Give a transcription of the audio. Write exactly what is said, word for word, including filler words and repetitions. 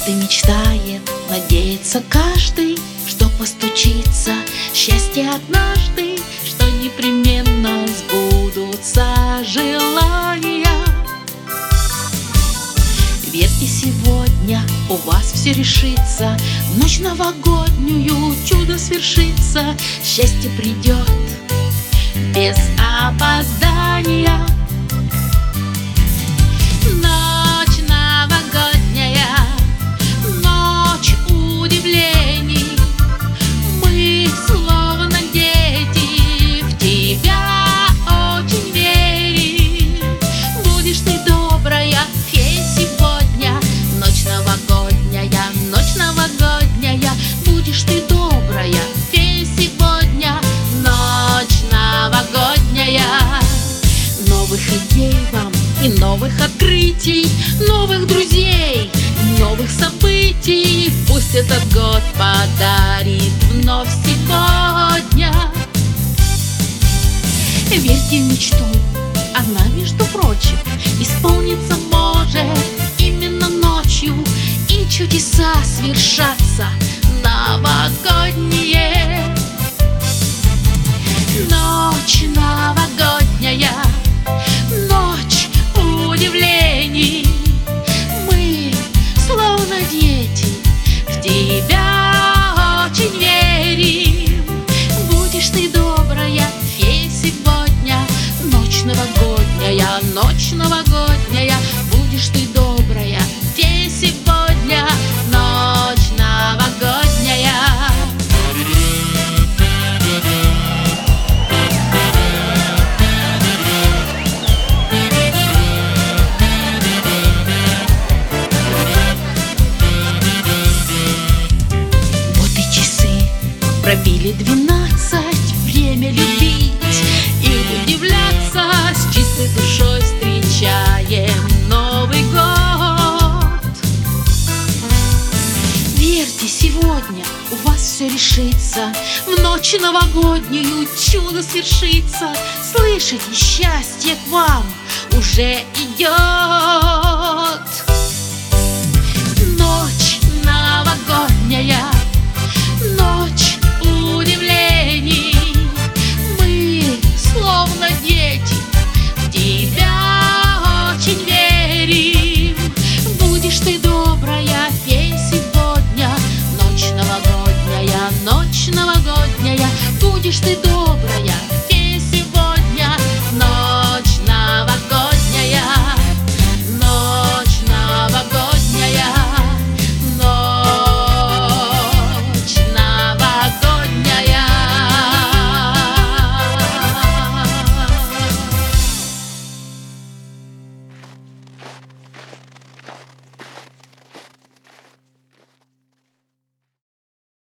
и мечтает, надеется каждый, что постучится счастье однажды, что непременно сбудутся желания. Верьте, сегодня у вас все решится, в ночь новогоднюю чудо свершится, счастье придет без опоздания. Ночь новогодняя, ночь удивлений, мы словно дети в тебя очень верим. Будешь ты добрая фея сегодня, ночь новогодняя, ночь новогодняя, будешь ты добрая фея сегодня, ночь новогодняя. Новых идей вам и новых открытий, новых друзей, новых событий, пусть этот год подарит вновь сегодня. Верьте в мечту, она, между прочим, исполниться может именно ночью, и чудеса свершатся новогодние. Ночь новогодняя, ночь удивлений, мы словно дети в тебя очень верим. Будешь ты добрая фея сегодня, ночь новогодняя, ночь новогодняя, будешь ты добрая фея сегодня, ночь новогодняя. Пробили двенадцать, время любить и удивляться, с чистой душой встречаем Новый год. Верьте, сегодня у вас все решится, в ночь новогоднюю чудо свершится. Слышите, счастье к вам уже идет. Ночь новогодняя, ночь удивлений, мы словно дети в тебя очень верим. Будешь ты добрая фея сегодня, ночь новогодняя, ночь новогодняя, будешь ты добрая